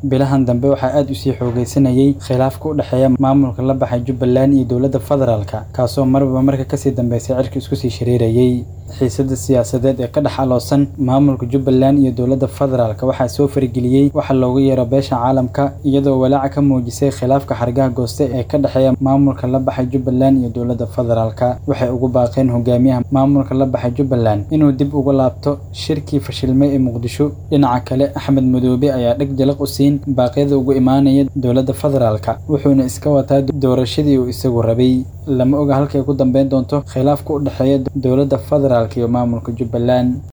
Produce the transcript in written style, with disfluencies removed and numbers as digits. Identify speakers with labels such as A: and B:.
A: bilahan dambe waxaa aad u sii xoogeysanayay khilaafka u dhaxeeya maamulka la baxay Jubbaland iyo dowladda federaalka kaasoo marba marka ka sii dambeysay cirka isku sii shiriirayay xiisadda siyaasadeed ee ka dhex aloosan maamulka Jubbaland iyo dowladda federaalka waxaa soo farageliyay waxa loogu yeero beesha caalamka iyadoo walaac ka muujisay khilaafka xargaha gooste ee ka dhaxeeya maamulka la baxay Jubbaland iyo dowladda federaalka waxay ugu baaqeen hogaamiyaha maamulka la baxay Jubbaland inuu dib uga laabto shirkii fashilmay ee Muqdisho dhinaca kale Axmed Madoobe ayaa dhag jalaq u siin baaqyada ugu imaanaya dowladda federaalka wuxuuna iska wataa doorashadii uu isagu rabay lama oga halkay ku dambeyn doonto khilaafka u dhaxeeya dowladda federaalka iyo maamulka Jubbaland